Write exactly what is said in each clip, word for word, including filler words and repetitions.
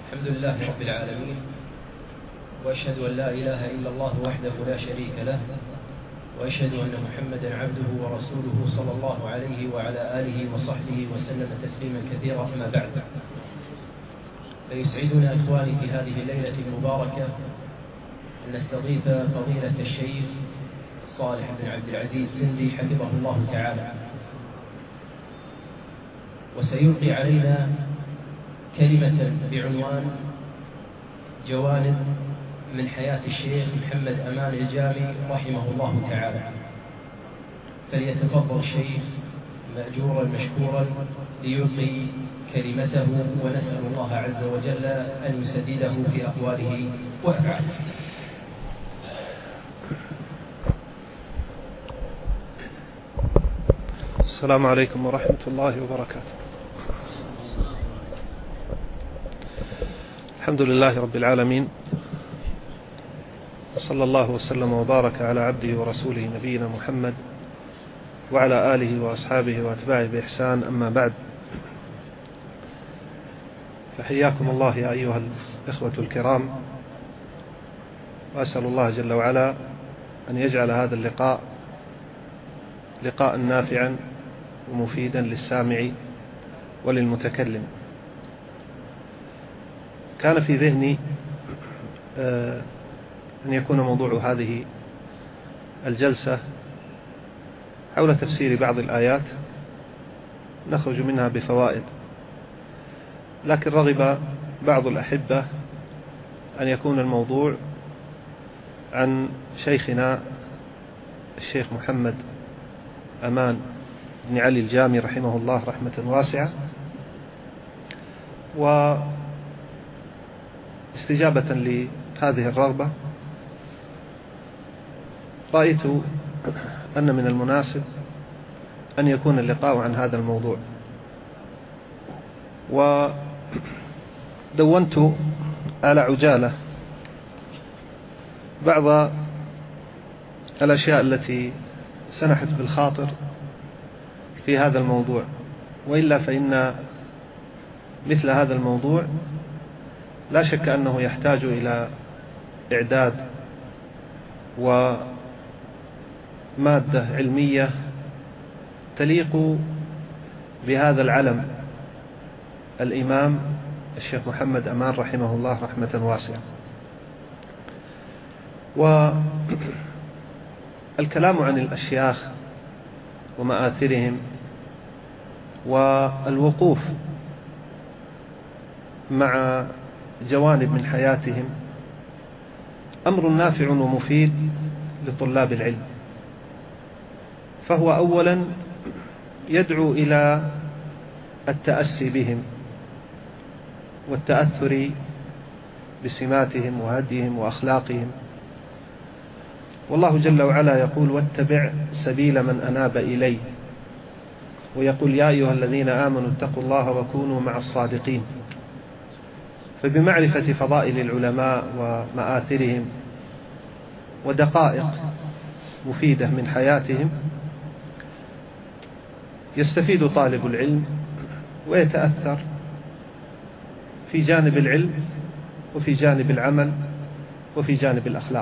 الحمد لله رب العالمين، وأشهد أن لا إله إلا الله وحده لا شريك له، وأشهد أن محمدا عبده ورسوله صلى الله عليه وعلى آله وصحبه وسلم تسليما كثيرا. أما بعد، فيسعدنا إخواني في هذه الليلة المباركة أن نستضيف فضيلة الشيخ صالح بن عبد العزيز سندي حفظه الله تعالى، وسيلقي علينا كلمة بعنوان جوانب من حياة الشيخ محمد أمان الجامي رحمه الله تعالى. فليتفضل الشيخ مأجورا مشكورا ليلقي كلمته، ونسأل الله عز وجل أن يسدده في أقواله وأفعاله. السلام عليكم ورحمة الله وبركاته. الحمد لله رب العالمين، صلى الله وسلم وبارك على عبده ورسوله نبينا محمد وعلى آله وأصحابه وأتباعه بإحسان. أما بعد، فحياكم الله يا أيها الإخوة الكرام، وأسأل الله جل وعلا أن يجعل هذا اللقاء لقاء نافعا ومفيدا للسامع وللمتكلم. كان في ذهني أن يكون موضوع هذه الجلسة حول تفسير بعض الآيات نخرج منها بفوائد، لكن رغب بعض الأحبة أن يكون الموضوع عن شيخنا الشيخ محمد أمان بن علي الجامي رحمه الله رحمة واسعة. واستجابة لهذه الرغبة رأيت أن من المناسب أن يكون اللقاء عن هذا الموضوع. ودونت على عجالة بعض الأشياء التي سنحت بالخاطر في هذا الموضوع، وإلا فإن مثل هذا الموضوع لا شك أنه يحتاج إلى إعداد ومادة علمية تليق بهذا العلم الإمام الشيخ محمد أمان رحمه الله رحمة واسعة. والكلام عن الأشياخ ومآثرهم والوقوف مع جوانب من حياتهم أمر نافع ومفيد لطلاب العلم، فهو أولا يدعو إلى التأسي بهم والتأثر بسماتهم وهديهم وأخلاقهم. والله جل وعلا يقول: واتبع سبيل من أناب إلي، ويقول: يا أيها الذين آمنوا اتقوا الله وكونوا مع الصادقين. فبمعرفة فضائل العلماء ومآثرهم ودقائق مفيدة من حياتهم يستفيد طالب العلم ويتأثر في جانب العلم وفي جانب العمل وفي جانب الأخلاق.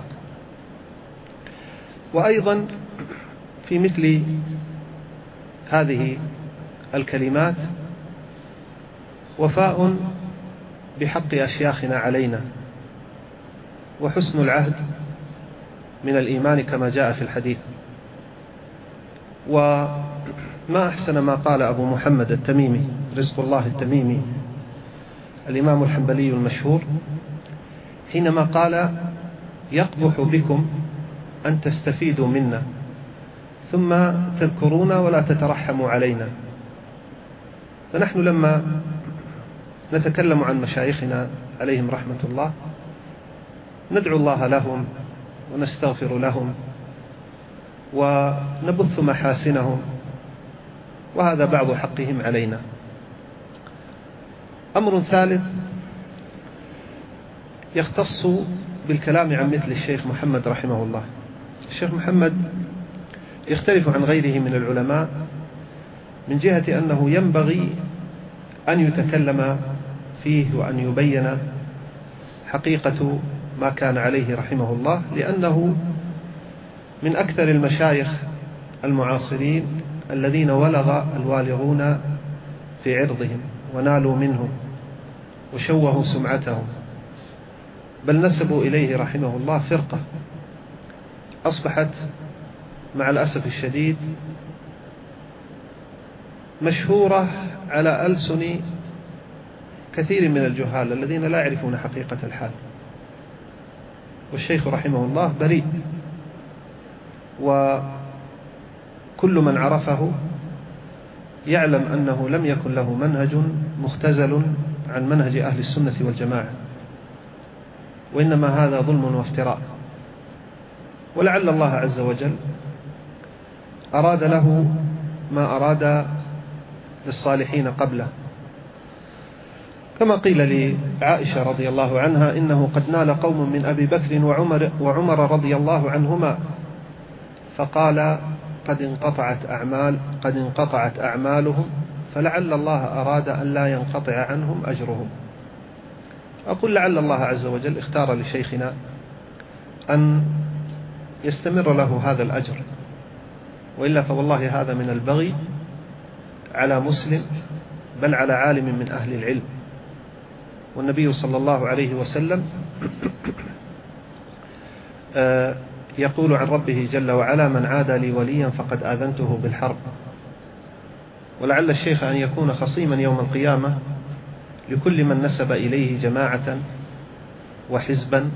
وأيضا في مثل هذه الكلمات وفاء بحق أشياخنا علينا، وحسن العهد من الإيمان كما جاء في الحديث. وما أحسن ما قال أبو محمد التميمي رزق الله التميمي الإمام الحنبلي المشهور حينما قال: يقبح بكم أن تستفيدوا منا ثم تذكرونا ولا تترحموا علينا. فنحن لما نتكلم عن مشايخنا عليهم رحمة الله ندعو الله لهم ونستغفر لهم ونبث محاسنهم، وهذا بعض حقهم علينا. أمر ثالث يختص بالكلام عن مثل الشيخ محمد رحمه الله. الشيخ محمد يختلف عن غيره من العلماء من جهة أنه ينبغي أن يتكلم فيه وأن يبين حقيقة ما كان عليه رحمه الله، لأنه من أكثر المشايخ المعاصرين الذين ولغ الوالغون في عرضهم ونالوا منهم وشوهوا سمعتهم، بل نسبوا إليه رحمه الله فرقة أصبحت مع الأسف الشديد مشهورة على ألسن كثير من الجهال الذين لا يعرفون حقيقة الحال. والشيخ رحمه الله بريء، وكل من عرفه يعلم أنه لم يكن له منهج مختزل عن منهج أهل السنة والجماعة، وإنما هذا ظلم وافتراء. ولعل الله عز وجل أراد له ما أراد للصالحين قبله، كما قيل لعائشة رضي الله عنها: إنه قد نال قوم من أبي بكر وعمر, وعمر رضي الله عنهما، فقال قد انقطعت أعمال قد انقطعت أعمالهم، فلعل الله أراد أن لا ينقطع عنهم أجرهم. أقول لعل الله عز وجل اختار لشيخنا أن يستمر له هذا الأجر، وإلا فوالله هذا من البغي على مسلم، بل على عالم من أهل العلم. والنبي صلى الله عليه وسلم يقول عن ربه جل وعلا: من عادى لي وليا فقد آذنته بالحرب. ولعل الشيخ أن يكون خصيما يوم القيامة لكل من نسب إليه جماعة وحزبا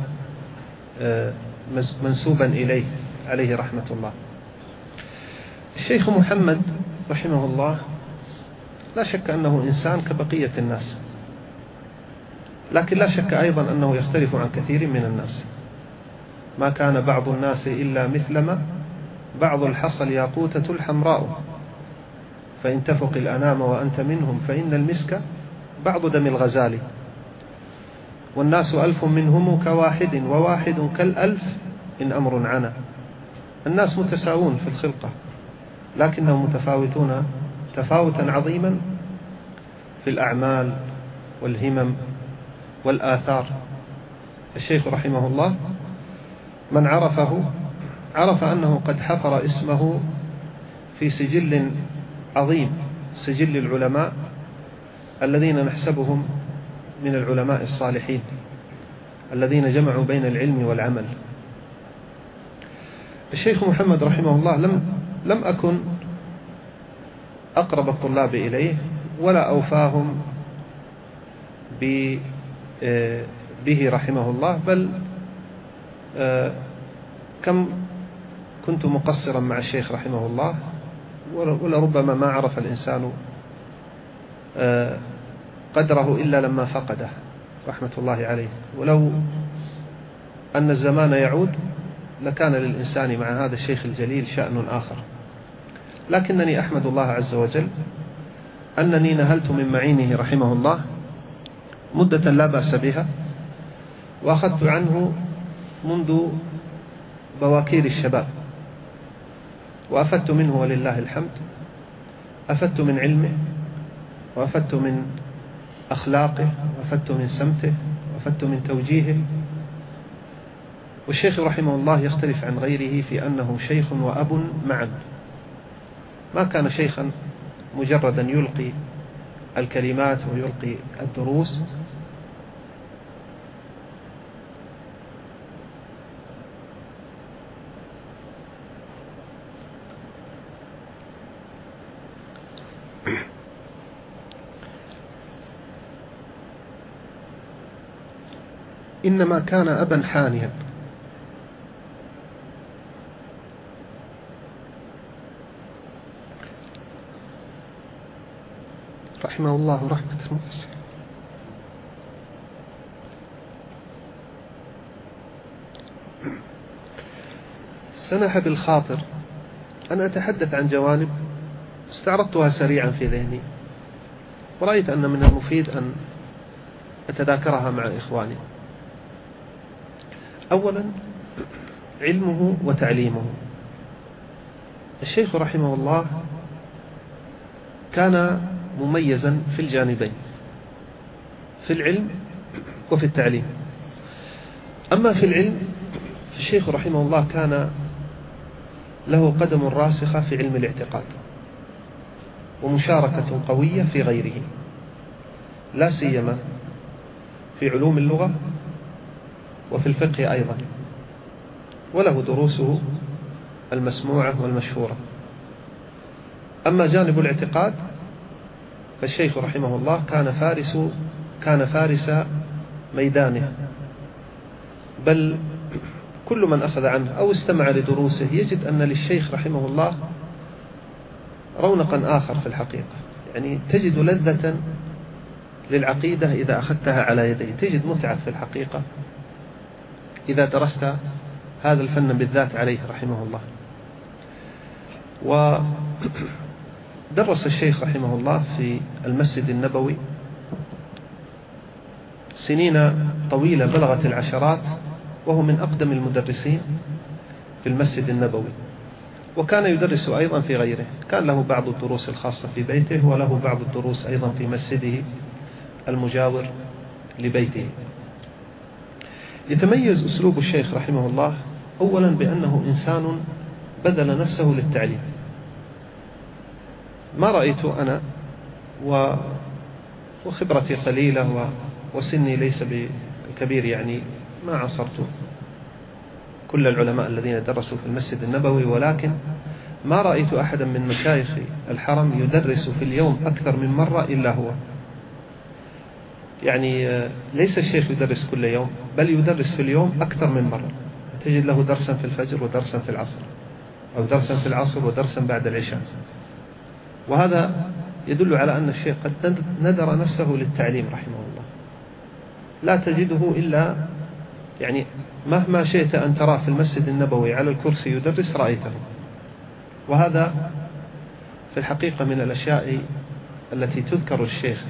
منسوبا إليه عليه رحمة الله. الشيخ محمد رحمه الله لا شك أنه إنسان كبقية الناس، لكن لا شك أيضا أنه يختلف عن كثير من الناس. ما كان بعض الناس إلا مثلما بعض الحصى ياقوتة الحمراء، فإن تفق الأنام وأنت منهم فإن المسك بعض دم الغزال. والناس ألف منهم كواحد، وواحد كالألف إن أمر عنا. الناس متساوون في الخلقة، لكنهم متفاوتون تفاوتا عظيما في الأعمال والهمم والآثار. الشيخ رحمه الله من عرفه عرف أنه قد حفر اسمه في سجل عظيم، سجل العلماء الذين نحسبهم من العلماء الصالحين الذين جمعوا بين العلم والعمل. الشيخ محمد رحمه الله لم لم أكن أقرب الطلاب إليه ولا أوفاهم به رحمه الله، بل كم كنت مقصرا مع الشيخ رحمه الله، ولربما ما عرف الإنسان قدره إلا لما فقده رحمة الله عليه. ولو أن الزمان يعود لكان للإنسان مع هذا الشيخ الجليل شأن آخر. لكنني أحمد الله عز وجل أنني نهلت من معينه رحمه الله مدة لا بأس بها، وأخذت عنه منذ بواكير الشباب، وأفدت منه ولله الحمد. أفدت من علمه، وأفدت من أخلاقه، وأفدت من سمته، وأفدت من توجيهه. والشيخ رحمه الله يختلف عن غيره في أنه شيخ وأب معا. ما كان شيخا مجردا يلقي الكلمات ويلقي الدروس، إنما كان أبا حانيا. رحمه الله رحمة واسعة. سنح بالخاطر أن أتحدث عن جوانب استعرضتها سريعا في ذهني، ورأيت أن من المفيد أن أتذاكرها مع إخواني. أولا علمه وتعليمه. الشيخ رحمه الله كان مميزا في الجانبين، في العلم وفي التعليم. أما في العلم فالشيخ رحمه الله كان له قدم راسخة في علم الاعتقاد ومشاركة قوية في غيره، لا سيما في علوم اللغة وفي الفقه أيضا، وله دروسه المسموعة والمشهورة. أما جانب الاعتقاد فالشيخ رحمه الله كان فارس كان فارس ميدانه، بل كل من أخذ عنه أو استمع لدروسه يجد أن للشيخ رحمه الله رونقا آخر في الحقيقة. يعني تجد لذة للعقيدة إذا أخذتها على يديه، تجد متعة في الحقيقة إذا درست هذا الفن بالذات عليه رحمه الله. ودرس الشيخ رحمه الله في المسجد النبوي سنين طويلة بلغت العشرات، وهو من أقدم المدرسين في المسجد النبوي، وكان يدرس أيضا في غيره. كان له بعض الدروس الخاصة في بيته، وله بعض الدروس أيضا في مسجده المجاور لبيته. يتميز أسلوب الشيخ رحمه الله أولا بأنه إنسان بذل نفسه للتعليم. ما رأيت أنا و... وخبرتي قليلة وسني ليس بكبير، يعني ما عصرت كل العلماء الذين درسوا في المسجد النبوي، ولكن ما رأيت أحدا من مشايخ الحرم يدرس في اليوم أكثر من مرة إلا هو. يعني ليس الشيخ يدرس كل يوم، بل يدرس في اليوم أكثر من مرة. تجد له درسا في الفجر ودرسا في العصر، أو درسا في العصر ودرسا بعد العشاء. وهذا يدل على أن الشيخ قد ندر نفسه للتعليم رحمه الله. لا تجده إلا يعني مهما شئت أن تراه في المسجد النبوي على الكرسي يدرس رأيته. وهذا في الحقيقة من الأشياء التي تذكر الشيخ.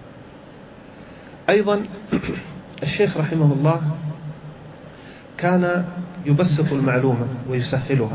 أيضا الشيخ رحمه الله كان يبسط المعلومة ويسهلها،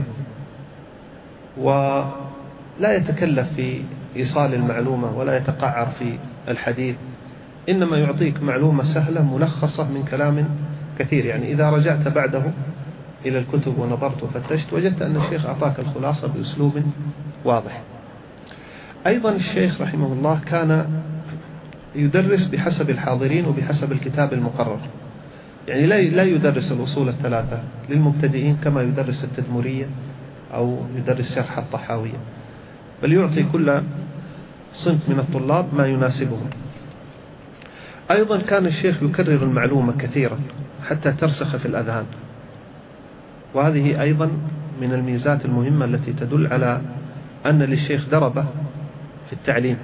ولا يتكلف في إيصال المعلومة ولا يتقعر في الحديث، إنما يعطيك معلومة سهلة ملخصة من كلام كثير. يعني إذا رجعت بعده إلى الكتب ونظرت وفتشت وجدت أن الشيخ أعطاك الخلاصة بأسلوب واضح. أيضا الشيخ رحمه الله كان يدرس بحسب الحاضرين وبحسب الكتاب المقرر. يعني لا يدرس الأصول الثلاثة للمبتدئين كما يدرس التدمرية أو يدرس شرح الطحاوية، بل يعطي كل صنف من الطلاب ما يناسبهم. أيضا كان الشيخ يكرر المعلومة كثيرا حتى ترسخ في الأذهان، وهذه أيضا من الميزات المهمة التي تدل على أن للشيخ دربة في التعليم.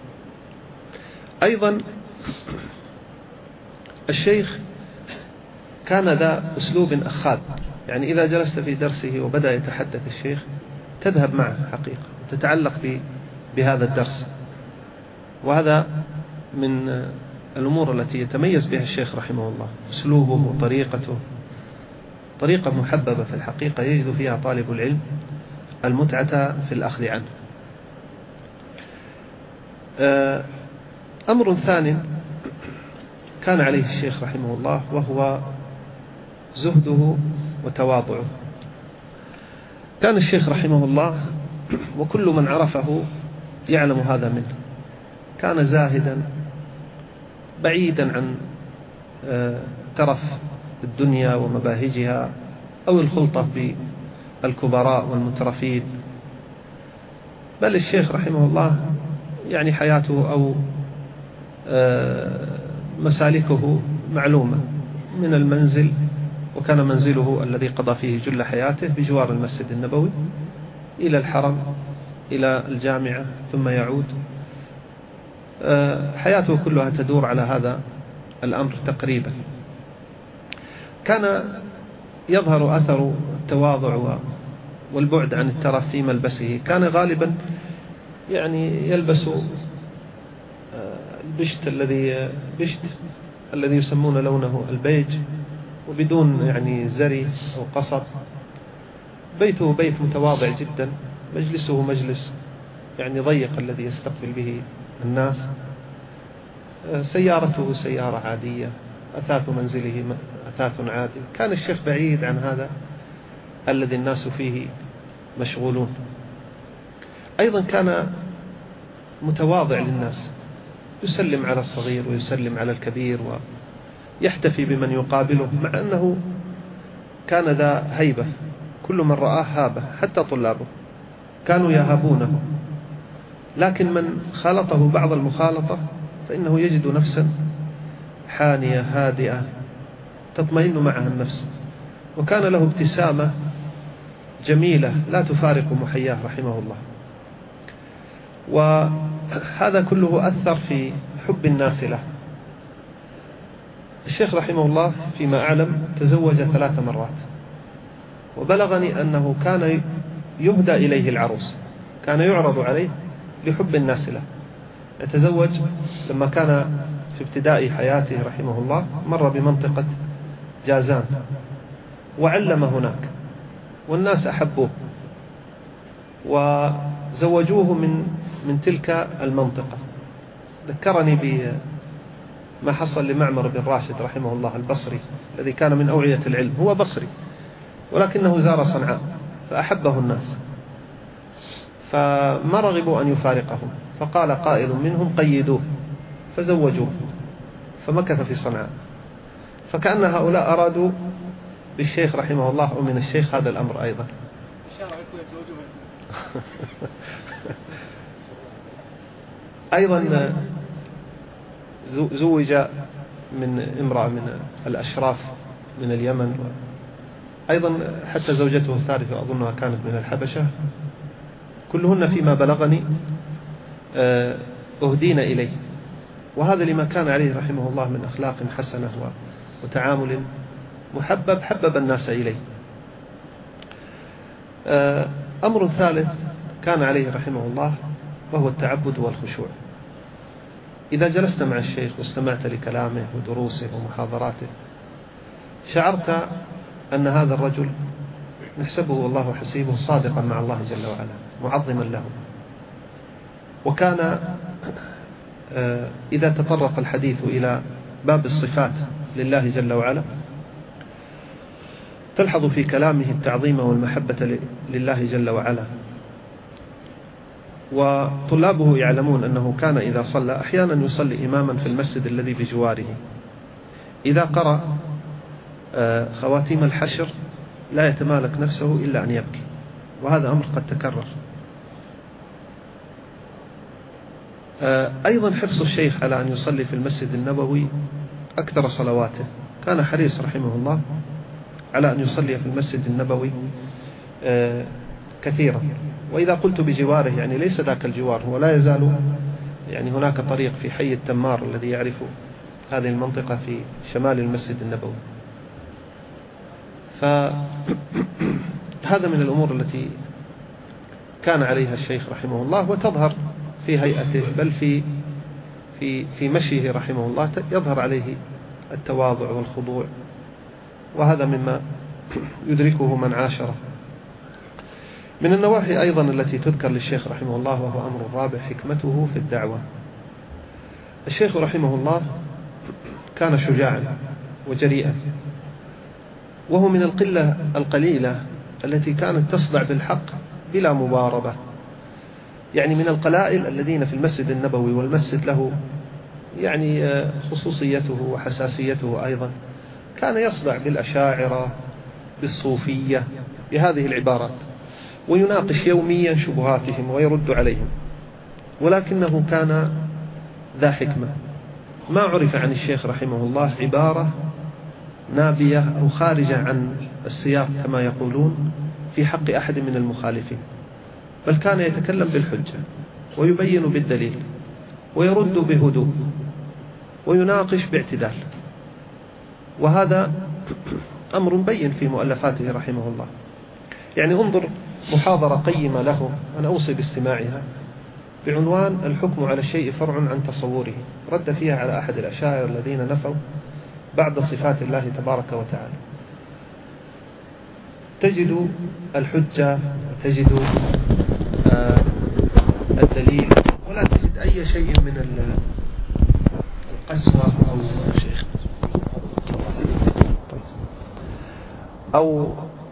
أيضا الشيخ كان ذا أسلوب أخاذ، يعني إذا جلست في درسه وبدأ يتحدث الشيخ تذهب معه حقيقة، تتعلق بهذا الدرس. وهذا من الأمور التي يتميز بها الشيخ رحمه الله، أسلوبه وطريقته، طريقة محببة في الحقيقة يجد فيها طالب العلم المتعة في الأخذ عنه. أمر ثاني كان عليه الشيخ رحمه الله وهو زهده وتواضعه. كان الشيخ رحمه الله وكل من عرفه يعلم هذا منه، كان زاهدا بعيدا عن ترف الدنيا ومباهجها أو الخلطة بالكبراء والمترفين. بل الشيخ رحمه الله يعني حياته أو مسالكه معلومة من المنزل، وكان منزله الذي قضى فيه جل حياته بجوار المسجد النبوي إلى الحرم إلى الجامعة ثم يعود. حياته كلها تدور على هذا الأمر تقريبا. كان يظهر أثر التواضع والبعد عن الترف في ملبسه. كان غالبا يعني يلبس البشت الذي بشت الذي يسمون لونه البيج، وبدون يعني زري أو قصب. بيته بيت متواضع جدا، مجلسه مجلس يعني ضيق الذي يستقبل به الناس. سيارته سيارة عادية أثاث منزله أثاث عادل. كان الشيخ بعيد عن هذا الذي الناس فيه مشغولون. أيضا كان متواضع للناس، يسلم على الصغير ويسلم على الكبير ويحتفي بمن يقابله، مع أنه كان ذا هيبة، كل من رآه هابه، حتى طلابه كانوا يهابونه، لكن من خالطه بعض المخالطة فإنه يجد نفسا حانية هادئة تطمئن معها النفس. وكان له ابتسامة جميلة لا تفارق محياه رحمه الله. وهذا كله أثر في حب الناس له. الشيخ رحمه الله فيما أعلم تزوج ثلاث مرات، وبلغني أنه كان يهدى إليه العروس، كان يعرض عليه لحب الناس له. يتزوج لما كان في ابتداء حياته رحمه الله، مر بمنطقة جازان وعلم هناك، والناس أحبوه وزوجوه من من تلك المنطقة. ذكرني بما حصل لمعمر بن راشد رحمه الله البصري، الذي كان من أوعية العلم، هو بصري ولكنه زار صنعاء فأحبه الناس، فما رغبوا أن يفارقهم، فقال قائل منهم قيدوه، فزوجوه، فمكث في صنعاء. فكأن هؤلاء أرادوا بالشيخ رحمه الله ومن الشيخ هذا الأمر أيضا. أيضا زوج من امرأة من الأشراف من اليمن، أيضا حتى زوجته الثالثة أظنها كانت من الحبشة، كلهن فيما بلغني أهدين إليه. وهذا لما كان عليه رحمه الله من أخلاق حسنة وتعامل محبب، حبب الناس إليه. أمر ثالث كان عليه رحمه الله وهو التعبد والخشوع. إذا جلست مع الشيخ واستمعت لكلامه ودروسه ومحاضراته، شعرت أن هذا الرجل نحسبه والله حسيبه صادقا مع الله جل وعلا، معظما له. وكان إذا تطرق الحديث إلى باب الصفات لله جل وعلا، تلحظ في كلامه التعظيم والمحبة لله جل وعلا. وطلابه يعلمون أنه كان إذا صلى أحيانا يصلي إماما في المسجد الذي بجواره، إذا قرأ خواتيم الحشر لا يتمالك نفسه إلا أن يبكي، وهذا أمر قد تكرر. أيضا حرص الشيخ على أن يصلي في المسجد النبوي أكثر صلواته، كان حريص رحمه الله على أن يصلي في المسجد النبوي كثيرا. وإذا قلت بجواره يعني ليس ذاك الجوار، هو لا يزال يعني هناك طريق في حي التمار الذي يعرف هذه المنطقة في شمال المسجد النبوي. فهذا من الأمور التي كان عليها الشيخ رحمه الله، وتظهر في هيئته بل في في في مشيه رحمه الله يظهر عليه التواضع والخضوع، وهذا مما يدركه من عاشره. من النواحي أيضا التي تذكر للشيخ رحمه الله وهو أمر الرابع حكمته في الدعوة. الشيخ رحمه الله كان شجاعا وجريئا، وهو من القلة القليلة التي كانت تصدع بالحق بلا مباربة. يعني من القلائل الذين في المسجد النبوي، والمسجد له يعني خصوصيته وحساسيته أيضا، كان يصدع بالأشاعرة بالصوفية بهذه العبارات، ويناقش يوميا شبهاتهم ويرد عليهم، ولكنه كان ذا حكمة. ما عرف عن الشيخ رحمه الله عبارة نابية أو خارجة عن السياق كما يقولون في حق أحد من المخالفين، بل كان يتكلم بالحجة ويبين بالدليل ويرد بهدوء ويناقش باعتدال. وهذا أمر بين في مؤلفاته رحمه الله. يعني انظر محاضرة قيمة له، أنا أوصي باستماعها، بعنوان الحكم على الشيء فرع عن تصوره، رد فيها على أحد الأشاعرة الذين نفوا بعد صفات الله تبارك وتعالى. تجد الحجة وتجد آه الدليل، ولا تجد أي شيء من القسوة أو شيخ أو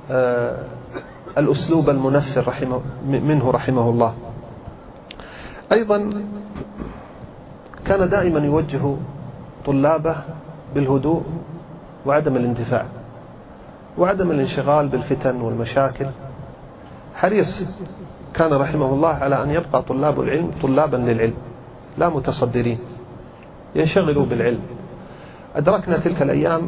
الأسلوب المنفر رحمه منه رحمه الله. أيضا كان دائما يوجه طلابه بالهدوء وعدم الاندفاع وعدم الانشغال بالفتن والمشاكل. حريص كان رحمه الله على أن يبقى طلاب العلم طلابا للعلم لا متصدرين، ينشغلوا بالعلم. أدركنا تلك الأيام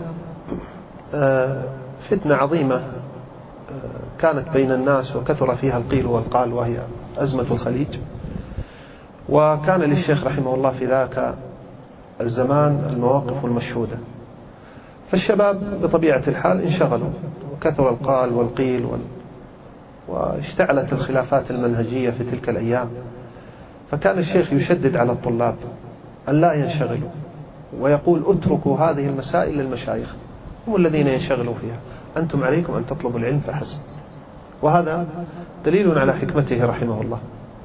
فتنة عظيمة كانت بين الناس وكثر فيها القيل والقال، وهي أزمة الخليج. وكان للشيخ رحمه الله في ذاك الزمان المواقف المشهودة، فالشباب بطبيعة الحال انشغلوا وكثر القال والقيل وال... واشتعلت الخلافات المنهجية في تلك الأيام. فكان الشيخ يشدد على الطلاب أن لا ينشغلوا، ويقول اتركوا هذه المسائل للمشايخ، هم الذين ينشغلوا فيها، أنتم عليكم أن تطلبوا العلم فحسب. وهذا دليل على حكمته رحمه الله.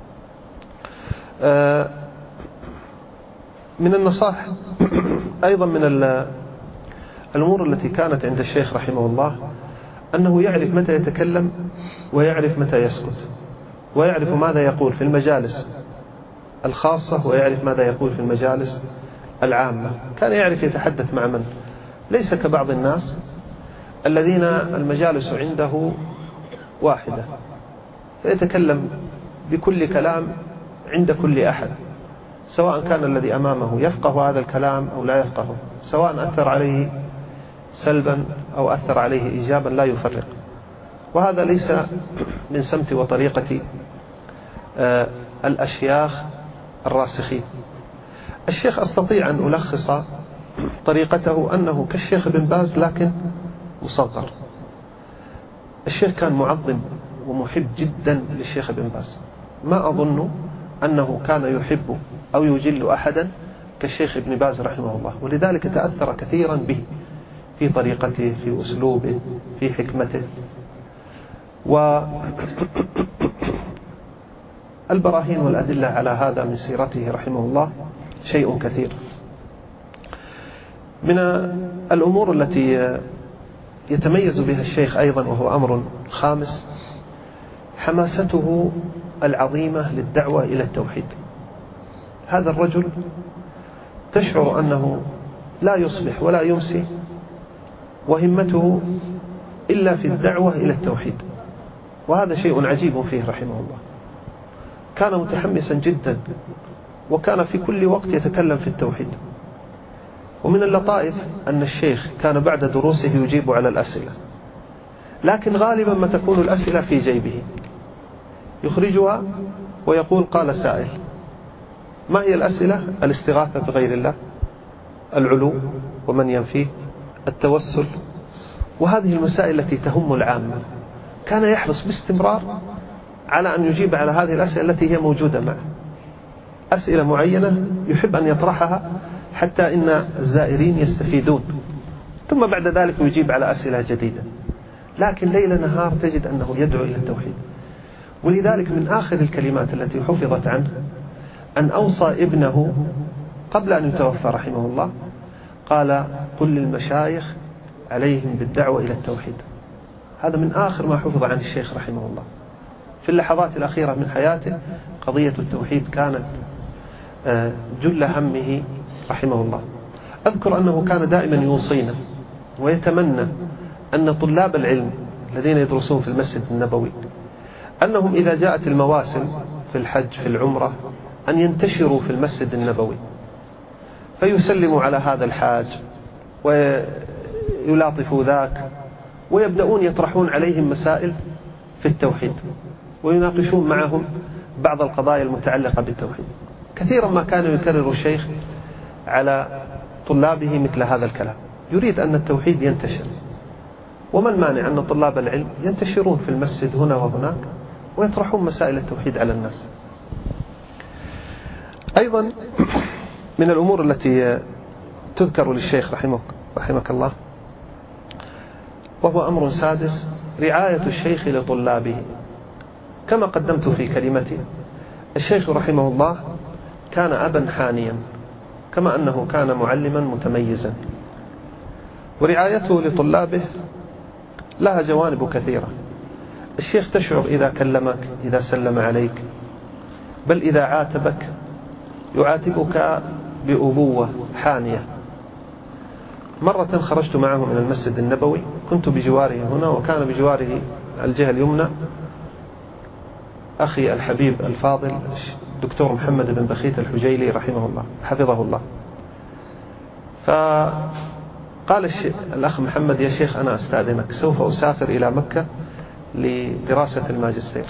من النصائح أيضا من الأمور التي كانت عند الشيخ رحمه الله أنه يعرف متى يتكلم ويعرف متى يسكت، ويعرف ماذا يقول في المجالس الخاصة ويعرف ماذا يقول في المجالس العامة. كان يعرف يتحدث مع من، ليس كبعض الناس الذين المجالس عنده واحدة فيتكلم بكل كلام عند كل أحد، سواء كان الذي أمامه يفقه هذا الكلام أو لا يفقهه، سواء أثر عليه سلبا أو أثر عليه إيجابا، لا يفرق. وهذا ليس من سمت وطريقة الأشياخ الراسخين. الشيخ أستطيع أن ألخص طريقته أنه كالشيخ ابن باز لكن مصغر. الشيخ كان معظم ومحب جدا للشيخ ابن باز، ما أظن أنه كان يحب أو يجل أحدا كالشيخ ابن باز رحمه الله، ولذلك تأثر كثيرا به في طريقته، في أسلوبه، في حكمته. والبراهين والأدلة على هذا من سيرته رحمه الله شيء كثير. من الأمور التي يتميز بها الشيخ أيضا، وهو أمر خامس، حماسته العظيمة للدعوة إلى التوحيد. هذا الرجل تشعر أنه لا يصبح ولا يمسي وهمته إلا في الدعوة إلى التوحيد، وهذا شيء عجيب فيه رحمه الله. كان متحمسا جدا، وكان في كل وقت يتكلم في التوحيد. ومن اللطائف أن الشيخ كان بعد دروسه يجيب على الأسئلة، لكن غالبا ما تكون الأسئلة في جيبه، يخرجها ويقول قال سائل. ما هي الأسئلة؟ الاستغاثة بغير الله، العلو ومن ينفيه، التوسل، وهذه المسائل التي تهم العامة. كان يحرص باستمرار على أن يجيب على هذه الأسئلة التي هي موجودة معه. أسئلة معينة يحب أن يطرحها حتى إن الزائرين يستفيدون، ثم بعد ذلك يجيب على أسئلة جديدة. لكن ليل نهار تجد أنه يدعو إلى التوحيد. ولذلك من آخر الكلمات التي حفظت عنه أن أوصى ابنه قبل أن يتوفى رحمه الله، قال قل للمشايخ عليهم بالدعوة إلى التوحيد. هذا من آخر ما حفظ عن الشيخ رحمه الله. في اللحظات الأخيرة من حياته قضية التوحيد كانت جل همه رحمه الله. أذكر أنه كان دائما يوصينا ويتمنى أن طلاب العلم الذين يدرسون في المسجد النبوي أنهم إذا جاءت المواسم في الحج في العمرة أن ينتشروا في المسجد النبوي، فيسلموا على هذا الحاج ويلاطفوا ذاك، ويبدأون يطرحون عليهم مسائل في التوحيد، ويناقشون معهم بعض القضايا المتعلقة بالتوحيد. كثيرا ما كان يكرر الشيخ على طلابه مثل هذا الكلام، يريد أن التوحيد ينتشر. وما المانع أن طلاب العلم ينتشرون في المسجد هنا وهناك ويطرحون مسائل التوحيد على الناس. أيضا من الأمور التي تذكر للشيخ رحمه رحمك الله، وهو أمر سادس، رعاية الشيخ لطلابه. كما قدمت في كلمتي، الشيخ رحمه الله كان أبا حانيا، كما أنه كان معلما متميزا. ورعايته لطلابه لها جوانب كثيرة. الشيخ تشعر إذا كلمك، إذا سلم عليك، بل إذا عاتبك يعاتبك بأبوة حانية. مرة خرجت معه من المسجد النبوي، كنت بجواره هنا، وكان بجواره الجهة اليمنى أخي الحبيب الفاضل الدكتور محمد بن بخيت الحجيلي رحمه الله حفظه الله. فقال الأخ محمد: يا شيخ أنا أستأذنك، سوف أسافر إلى مكة لدراسة الماجستير.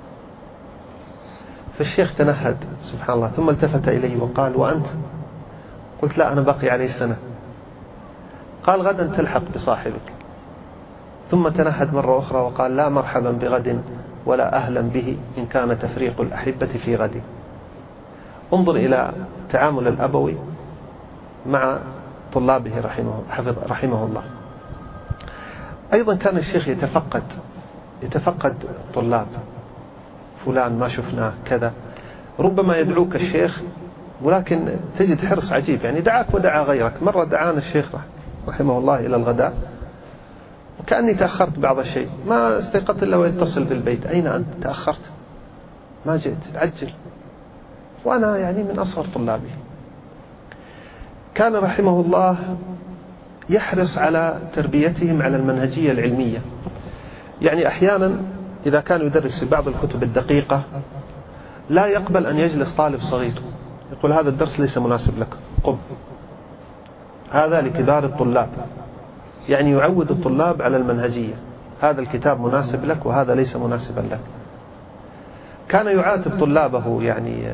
فالشيخ تنهد سبحان الله، ثم التفت إلي وقال: وأنت؟ قلت: لا، أنا باقي عليه سنة. قال: غدا تلحق بصاحبك. ثم تنهد مرة أخرى وقال: لا مرحبا بغد ولا أهلا به إن كان تفريق الأحبة في غد. انظر إلى تعامل الأبوي مع طلابه رحمه, رحمه الله. أيضا كان الشيخ يتفقد يتفقد الطلاب، فلان ما شفناه كذا. ربما يدعوك الشيخ ولكن تجد حرص عجيب، يعني دعاك ودعا غيرك. مرة دعانا الشيخ رحمه الله إلى الغداء، وكأني تأخرت بعض الشيء، ما استيقظت إلا ويتصل بالبيت: أين أنت؟ تأخرت، ما جئت، عجل. وأنا يعني من أصغر طلابي. كان رحمه الله يحرص على تربيتهم على المنهجية العلمية. يعني أحيانا إذا كان يدرس في بعض الكتب الدقيقة لا يقبل أن يجلس طالب صغير، يقول: هذا الدرس ليس مناسب لك، قم. هذا لكبار الطلاب، يعني يعود الطلاب على المنهجية، هذا الكتاب مناسب لك وهذا ليس مناسبا لك. كان يعاتب طلابه. يعني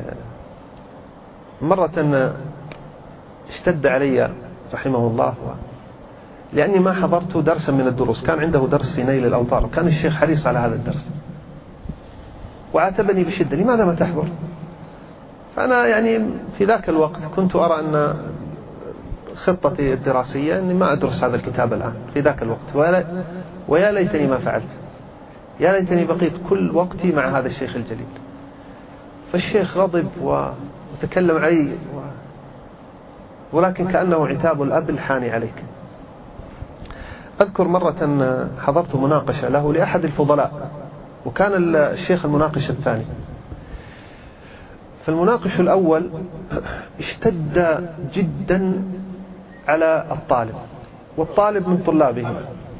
مرة اشتد علي رحمه الله لأني ما حضرت درسا من الدروس، كان عنده درس في نيل الأوطار، وكان الشيخ حريص على هذا الدرس، وعاتبني بشدة: لماذا ما تحضر؟ فأنا يعني في ذاك الوقت كنت أرى أن خطتي الدراسية أني ما أدرس هذا الكتاب الآن في ذاك الوقت، ويا ليتني ما فعلت، يا ليتني بقيت كل وقتي مع هذا الشيخ الجليل. فالشيخ غضب وتكلم علي، ولكن كأنه عتاب الأب الحاني عليك. أذكر مرة حضرت مناقشة له لأحد الفضلاء، وكان الشيخ المناقش الثاني. فالمناقش الأول اشتد جدا على الطالب، والطالب من طلابه،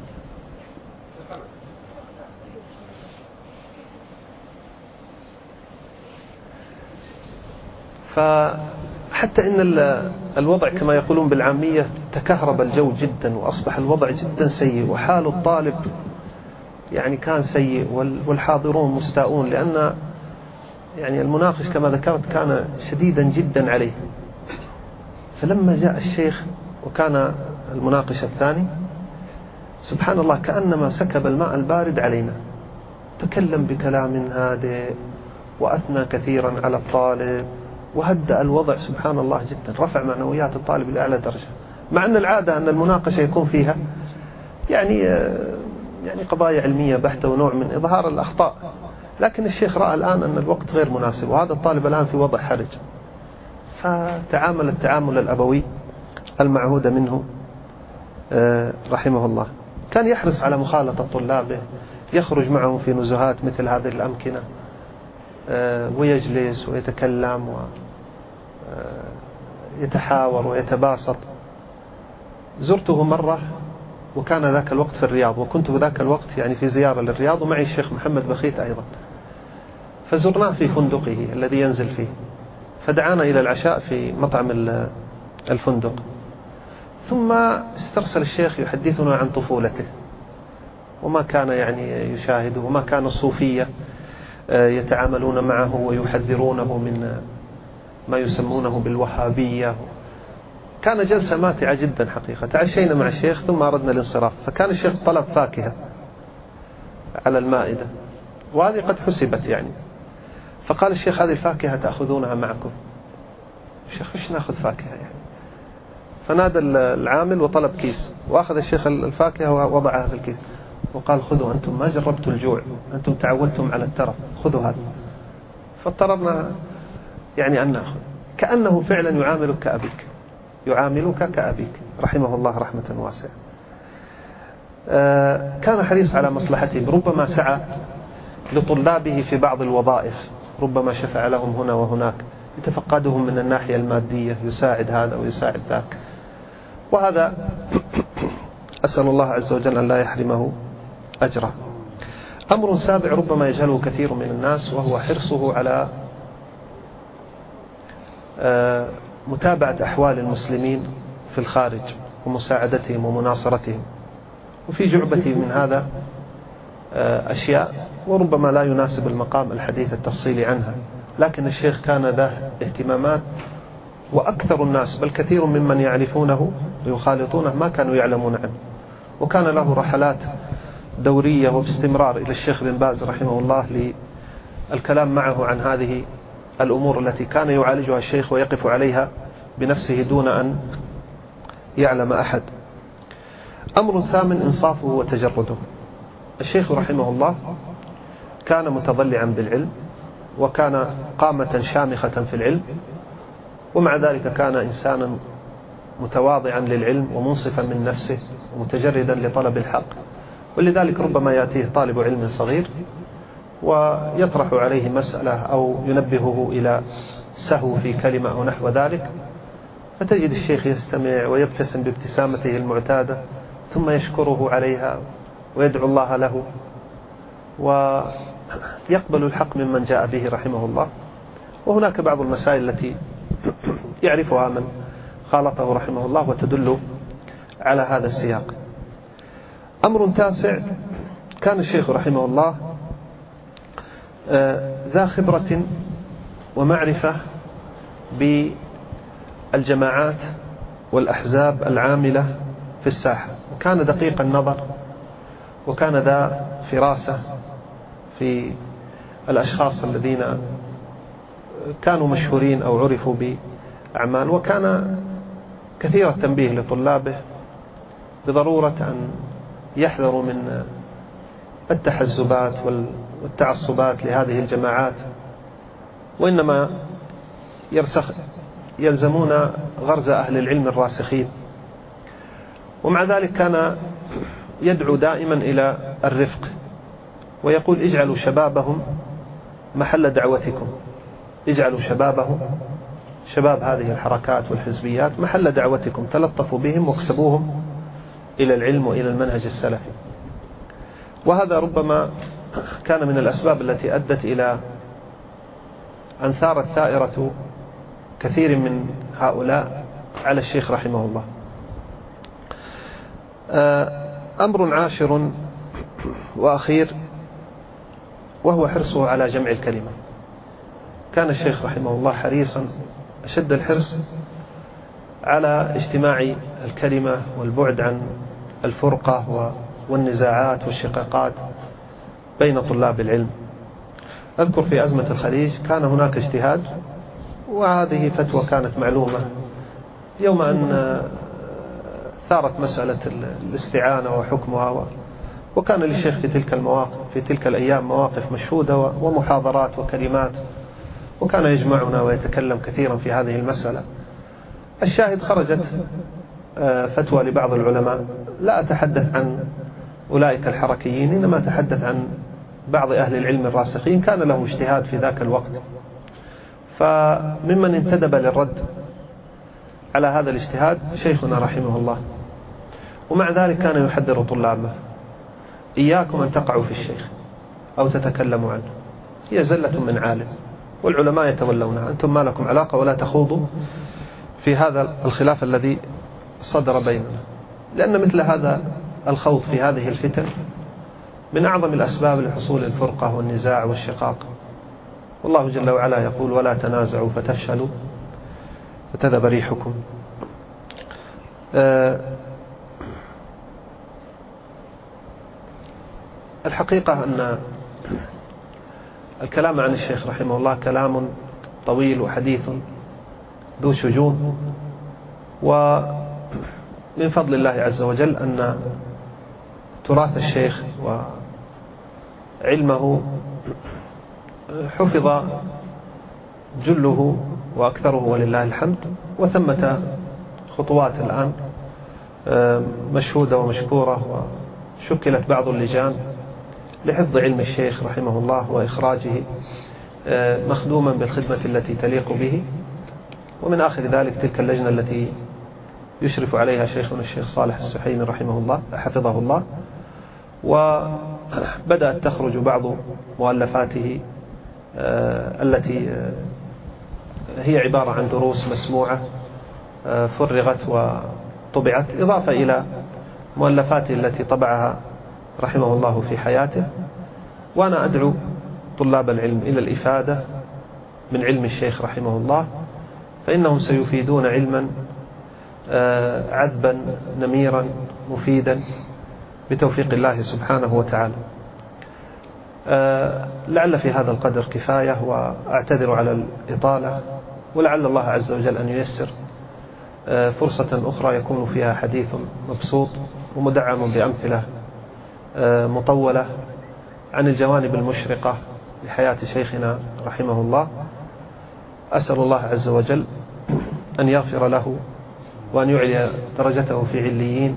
فحتى إن الوضع كما يقولون بالعامية تكهرب الجو جدا، وأصبح الوضع جدا سيء، وحال الطالب يعني كان سيء، والحاضرون مستاءون، لأن يعني المناقش كما ذكرت كان شديدا جدا عليه. فلما جاء الشيخ وكان المناقش الثاني، سبحان الله كأنما سكب الماء البارد علينا، تكلم بكلام هادئ وأثنى كثيرا على الطالب، وهدأ الوضع سبحان الله جدا، رفع معنويات الطالب لأعلى درجة. مع أن العادة أن المناقشة يكون فيها يعني يعني قضايا علمية بحتة ونوع من إظهار الأخطاء، لكن الشيخ رأى الآن أن الوقت غير مناسب، وهذا الطالب الآن في وضع حرج، فتعامل التعامل الأبوي المعهود منه رحمه الله. كان يحرص على مخالطة طلابه، يخرج معهم في نزهات مثل هذه الأمكنة، ويجلس ويتكلم ويتحاور ويتباسط. زرته مرة وكان ذاك الوقت في الرياض، وكنت في ذاك الوقت يعني في زيارة للرياض، ومعي الشيخ محمد بخيت أيضا. فزرناه في فندقه الذي ينزل فيه، فدعانا إلى العشاء في مطعم الفندق. ثم استرسل الشيخ يحدثنا عن طفولته، وما كان يعني يشاهده، وما كان الصوفية يتعاملون معه ويحذرونه من ما يسمونه بالوهابية. كان جلسة ماتعة جدا حقيقة. تعشينا مع الشيخ ثم أردنا الانصراف، فكان الشيخ طلب فاكهة على المائدة، وهذه قد حسبت يعني. فقال الشيخ: هذه الفاكهة تأخذونها معكم. الشيخ: إيش نأخذ فاكهة يعني؟ فنادى العامل وطلب كيس، وأخذ الشيخ الفاكهة ووضعها في الكيس، وقال: خذوا أنتم، ما جربتوا الجوع، أنتم تعودتم على الترف، خذوا هذا. فاضطررنا يعني أن نأخذ، كأنه فعلا يعاملك كأبيك، يعاملك كأبيك رحمه الله رحمة واسعة. كان حريص على مصلحتهم، ربما سعى لطلابه في بعض الوظائف، ربما شفع لهم هنا وهناك، يتفقدهم من الناحية المادية، يساعد هذا ويساعد ذاك، وهذا أسأل الله عز وجل أن لا يحرمه أجره. أمر سابع ربما يجهله كثير من الناس، وهو حرصه على متابعة أحوال المسلمين في الخارج ومساعدتهم ومناصرتهم، وفي جعبته من هذا أشياء وربما لا يناسب المقام الحديث التفصيلي عنها، لكن الشيخ كان له اهتمامات، وأكثر الناس بل كثير ممن يعرفونه ويخالطونه ما كانوا يعلمون عنه. وكان له رحلات دورية وباستمرار إلى الشيخ بن باز رحمه الله للكلام معه عن هذه الأمور التي كان يعالجها الشيخ ويقف عليها بنفسه دون أن يعلم أحد. أمر ثامن إنصافه وتجرده. الشيخ رحمه الله كان متضلعا بالعلم، وكان قامة شامخة في العلم، ومع ذلك كان إنسانا متواضعا للعلم ومنصفا من نفسه ومتجردا لطلب الحق. ولذلك ربما يأتيه طالب علم صغير ويطرح عليه مسألة أو ينبهه إلى سهو في كلمة أو نحو ذلك، فتجد الشيخ يستمع ويبتسم بابتسامته المعتادة، ثم يشكره عليها ويدعو الله له، ويقبل الحق ممن جاء به رحمه الله. وهناك بعض المسائل التي يعرفها من خالطه رحمه الله وتدل على هذا السياق. أمر تاسع، كان الشيخ رحمه الله ذا خبرة ومعرفة بالجماعات والأحزاب العاملة في الساحة، وكان دقيق النظر، وكان ذا فراسة في الأشخاص الذين كانوا مشهورين أو عرفوا بأعمال، وكان كثير التنبيه لطلابه بضرورة أن يحذروا من التحزبات والتعصبات لهذه الجماعات، وإنما يرسخ يلزمون غرز أهل العلم الراسخين. ومع ذلك كان يدعو دائما إلى الرفق، ويقول اجعلوا شبابهم محل دعوتكم، اجعلوا شبابهم شباب هذه الحركات والحزبيات محل دعوتكم، تلطفوا بهم واكسبوهم إلى العلم وإلى المنهج السلفي. وهذا ربما كان من الأسباب التي أدت إلى أن ثارت ثائرة كثير من هؤلاء على الشيخ رحمه الله. أمر عاشر وأخير، وهو حرصه على جمع الكلمة. كان الشيخ رحمه الله حريصا أشد الحرص على اجتماع الكلمة والبعد عن الفرقة والنزاعات والشقاقات بين طلاب العلم. أذكر في أزمة الخليج كان هناك اجتهاد، وهذه فتوى كانت معلومة يوم أن ثارت مسألة الاستعانة وحكمها، وكان للشيخ في تلك المواقف في تلك الأيام مواقف مشهودة ومحاضرات وكلمات، وكان يجمعنا ويتكلم كثيرا في هذه المسألة. الشاهد خرجت فتوى لبعض العلماء، لا أتحدث عن أولئك الحركيين، إنما أتحدث عن بعض أهل العلم الراسخين كان لهم اجتهاد في ذاك الوقت، فممن انتدب للرد على هذا الاجتهاد شيخنا رحمه الله. ومع ذلك كان يحذر طلابه: إياكم أن تقعوا في الشيخ أو تتكلموا عنه، هي زلة من عالم والعلماء يتولونها، أنتم ما لكم علاقة ولا تخوضوا في هذا الخلاف الذي صدر بيننا، لأن مثل هذا الخوض في هذه الفتن من أعظم الأسباب لحصول الفرقة والنزاع والشقاق. والله جل وعلا يقول: ولا تنازعوا فتفشلوا فتذهب ريحكم. أه الحقيقة أن الكلام عن الشيخ رحمه الله كلام طويل وحديث ذو شجون، ومن فضل الله عز وجل أن تراث الشيخ وعلمه حفظ جله وأكثره ولله الحمد، وثمة خطوات الآن مشهودة ومشكورة شكلت بعض اللجان لحفظ علم الشيخ رحمه الله وإخراجه مخدوما بالخدمة التي تليق به. ومن آخر ذلك تلك اللجنة التي يشرف عليها شيخنا الشيخ صالح السحيمي رحمه الله حفظه الله. وبدأت تخرج بعض مؤلفاته التي هي عبارة عن دروس مسموعة فرغت وطبعت، إضافة إلى مؤلفاته التي طبعها رحمه الله في حياته. وأنا أدعو طلاب العلم إلى الإفادة من علم الشيخ رحمه الله، فإنهم سيفيدون علما عذبا نميرا مفيدا بتوفيق الله سبحانه وتعالى. لعل في هذا القدر كفاية، وأعتذر على الإطالة، ولعل الله عز وجل أن ييسر فرصة أخرى يكون فيها حديث مبسوط ومدعم بأمثلة مطولة عن الجوانب المشرقة لحياة شيخنا رحمه الله. أسأل الله عز وجل أن يغفر له وأن يعلي درجته في عليين،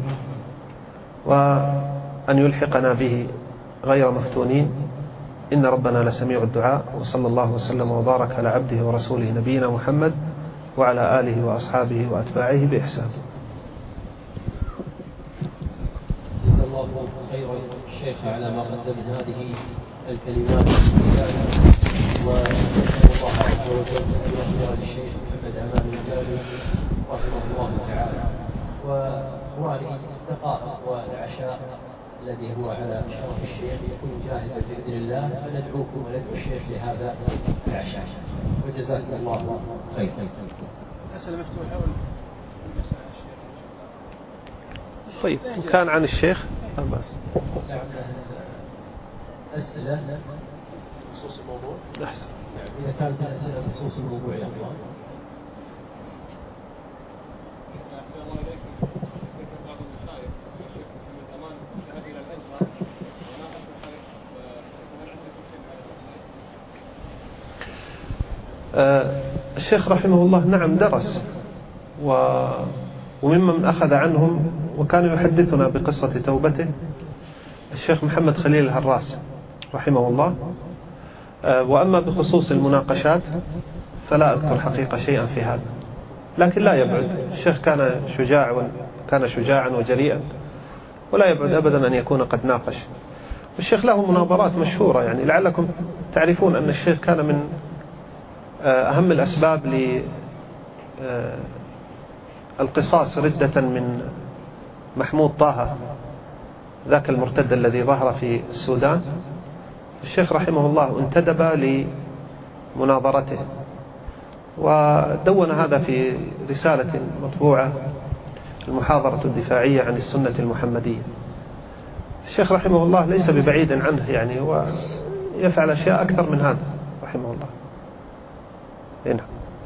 وأن يلحقنا به غير مفتونين، إن ربنا لسميع الدعاء. وصلى الله وسلم وبارك على عبده ورسوله نبينا محمد وعلى آله وأصحابه وأتباعه بإحسان. جزا الله خيرا الشيخ على ما قدم من هذه الكلمات، ونسأل الله عز وجل أن يغفر للشيخ محمد أمان الجالي رحمه الله تعالى. وإخواني الدقائق والعشاء الذي هو على شرف الشيخ يكون جاهزا بإذن الله، فندعوكم وندعو الشيخ لهذا العشاء، وجزاكم الله خيرا. أسئلة مفتوحة ولا طيب كان عن الشيخ بس أسئلة بخصوص الموضوع أحسن. إذا كانت أسئلة بخصوص الموضوع يا أخوان. الشيخ رحمه الله نعم درس، وممن أخذ عنهم وكان يحدثنا بقصة توبته الشيخ محمد خليل الهراس رحمه الله. وأما بخصوص المناقشات فلا أذكر حقيقة شيئا في هذا، لكن لا يبعد الشيخ كان شجاع كان شجاعا وجريئا، ولا يبعد أبدا أن يكون قد ناقش. والشيخ له مناظرات مشهورة، يعني لعلكم تعرفون أن الشيخ كان من أهم الأسباب للقصاص ردة من محمود طه ذاك المرتد الذي ظهر في السودان. الشيخ رحمه الله انتدب لمناظرته، ودون هذا في رسالة مطبوعة، المحاضرة الدفاعية عن السنة المحمدية. الشيخ رحمه الله ليس ببعيد عنه يعني، ويفعل أشياء أكثر من هذا رحمه الله. هنا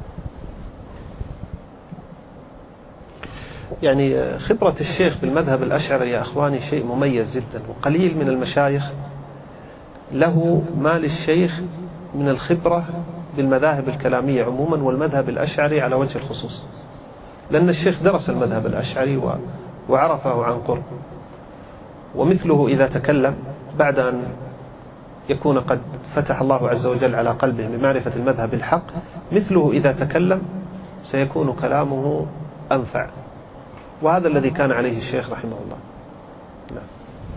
يعني خبرة الشيخ بالمذهب الأشعري يا أخواني شيء مميز جدا، وقليل من المشايخ له ما للشيخ من الخبرة بالمذاهب الكلامية عموما والمذهب الأشعري على وجه الخصوص، لأن الشيخ درس المذهب الأشعري وعرفه عن قرب. ومثله إذا تكلم بعد أن يكون قد فتح الله عز وجل على قلبه بمعرفة المذهب الحق، مثله إذا تكلم سيكون كلامه أنفع، وهذا الذي كان عليه الشيخ رحمه الله. نعم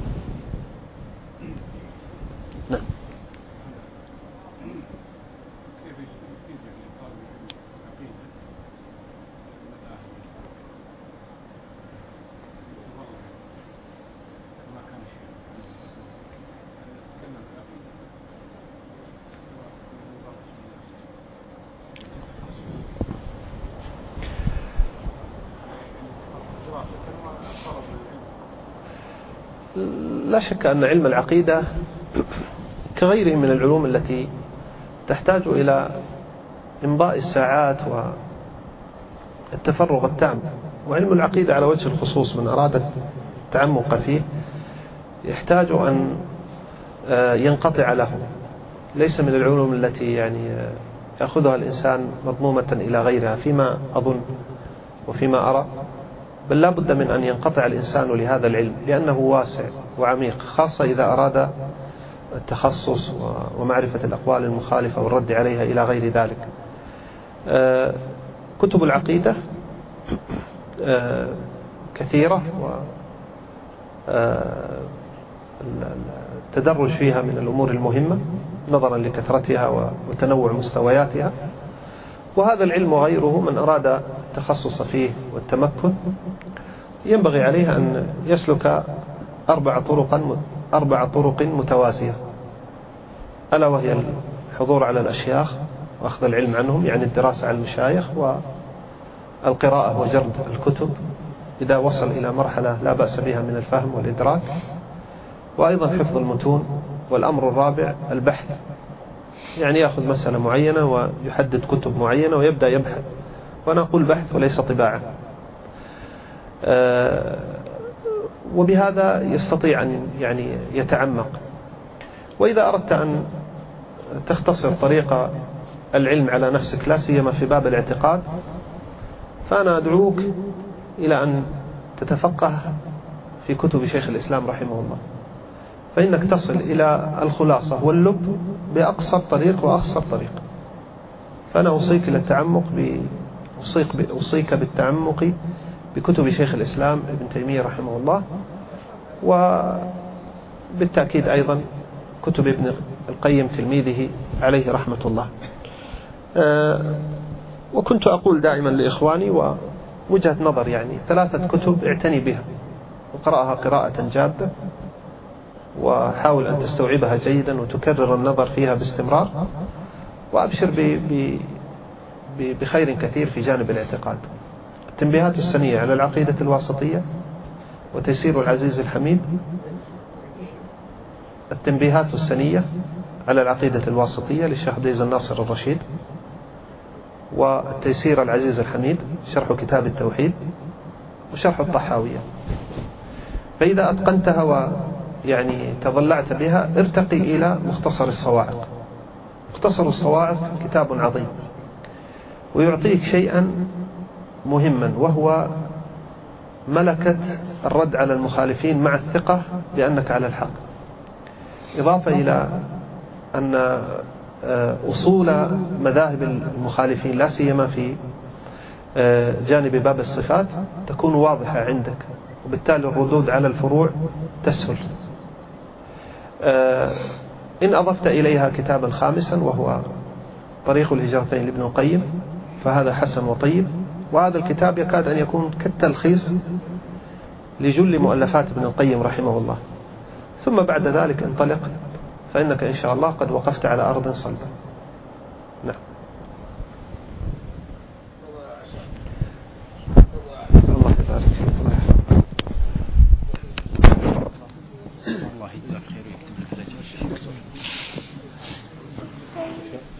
نعم. لا شك أن علم العقيدة كغيره من العلوم التي تحتاج إلى إمضاء الساعات والتفرغ التام، وعلم العقيدة على وجه الخصوص من أراد التعمق فيه يحتاج أن ينقطع له، ليس من العلوم التي يعني يأخذها الإنسان مضمومة إلى غيرها، فيما أظن وفيما أرى بل لا بد من أن ينقطع الإنسان لهذا العلم لأنه واسع وعميق، خاصة إذا أراد التخصص ومعرفة الأقوال المخالفة والرد عليها إلى غير ذلك. كتب العقيدة كثيرة والتدرج فيها من الأمور المهمة نظرا لكثرتها وتنوع مستوياتها، وهذا العلم وغيره من أراد التخصص فيه والتمكن ينبغي عليه أن يسلك أربع طرق أربع طرق متوازية، ألا وهي الحضور على الأشياخ وأخذ العلم عنهم، يعني الدراسة على المشايخ، والقراءة وجرد الكتب إذا وصل إلى مرحلة لا بأس بها من الفهم والإدراك، وأيضا حفظ المتون. والأمر الرابع البحث، يعني يأخذ مسألة معينة ويحدد كتب معينة ويبدأ يبحث، وأنا أقول بحث وليس طباعة. وبهذا يستطيع أن يعني يتعمق. وإذا أردت أن تختصر طريقة العلم على نفسك لا سيما في باب الاعتقاد، فأنا أدعوك إلى أن تتفقه في كتب شيخ الإسلام رحمه الله، فإنك تصل إلى الخلاصة واللب بأقصر طريق وأخصر طريق. فأنا أوصيك إلى التعمق ب... أوصيك, أوصيك بالتعمق بكتب شيخ الإسلام ابن تيمية رحمه الله، وبالتأكيد أيضا كتب ابن القيم تلميذه عليه رحمة الله. أه وكنت أقول دائما لإخواني ووجهة نظر، يعني ثلاثة كتب اعتني بها وقرأها قراءة جادة، وحاول أن تستوعبها جيدا وتكرر النظر فيها باستمرار، وأبشر ب... ب... ب... بخير كثير في جانب الاعتقاد. التنبيهات السنية على العقيدة الواسطية، وتيسير العزيز الحميد. التنبيهات السنية على العقيدة الواسطية للشيخ عبد العزيز الناصر الرشيد، والتيسير العزيز الحميد شرح كتاب التوحيد، وشرح الطحاوية. فإذا أتقنتها ويعني تضلعت بها ارتقي إلى مختصر الصواعق. مختصر الصواعق كتاب عظيم ويعطيك شيئا مهما، وهو ملكة الرد على المخالفين مع الثقة بأنك على الحق، إضافة إلى أن أصول مذاهب المخالفين لا سيما في جانب باب الصفات تكون واضحة عندك، وبالتالي الردود على الفروع تسهل. إن أضفت إليها كتابا خامسا وهو طريق الهجرتين لابن القيم فهذا حسن وطيب، وهذا الكتاب يكاد أن يكون كالتلخيص لجل مؤلفات ابن القيم رحمه الله. ثم بعد ذلك انطلق، فإنك إن شاء الله قد وقفت على أرض صلبة. نعم. الله يبارك فيك. الله يجزاك خير ويكتب لك الأجر.